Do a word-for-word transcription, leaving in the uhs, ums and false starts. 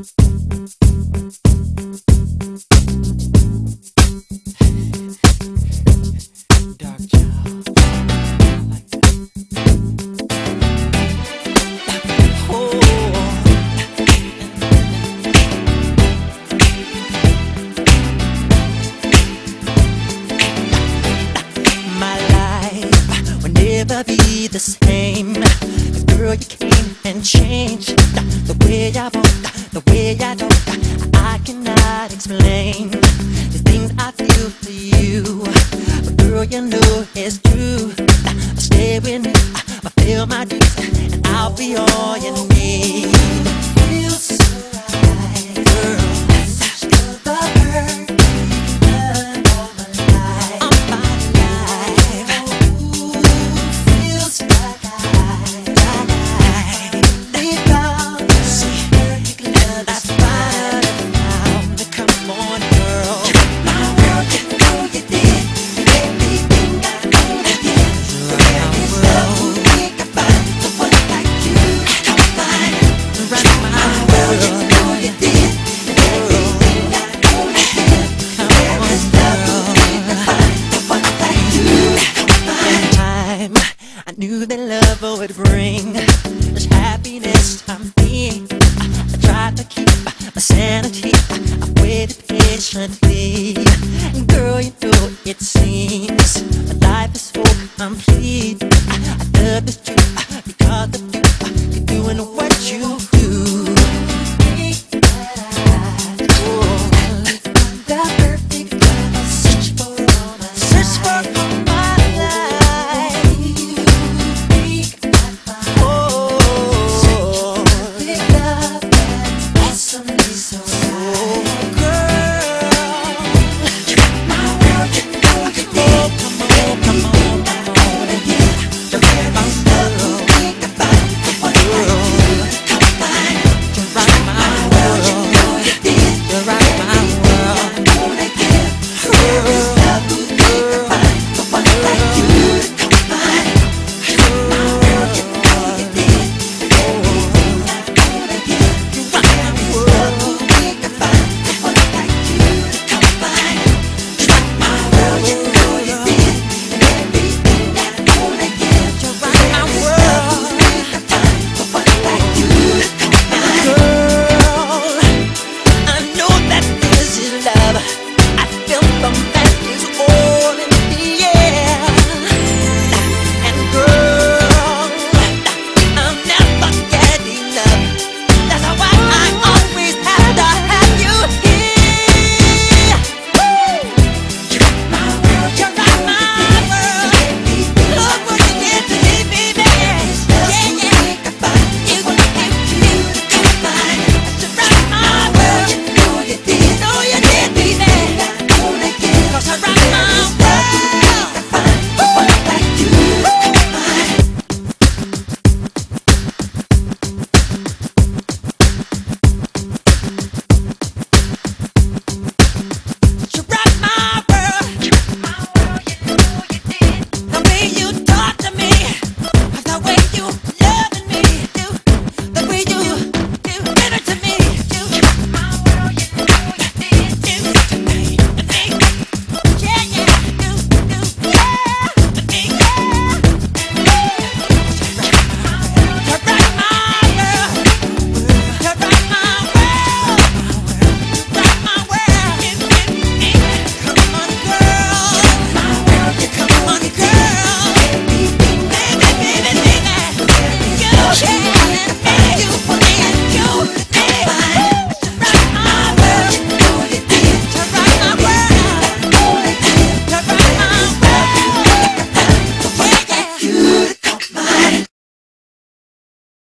Dark child. I like that. Oh, my life will never be the same. Girl, you came and changed the way I walk, the way I talk. I cannot explain the things I feel for you. But girl, you know it's true. Stay with me, fulfill my dreams, and I'll be all you need. Feels so right, girl. Such the perfect love all my life. I'm my life. Ooh, feels right, right. They found us, perfect love. That's fine. Found it. Come on, girl. My world, you know you did everything I wanna get. There is nothing I find the one like you. Come find, right my world, you know you did everything I wanna get. There is nothing I find the one like you. Come find. Time I knew that love would bring this happiness to me. I tried to keep my sanity. I waited patiently. And girl, you know it seems my life is so complete.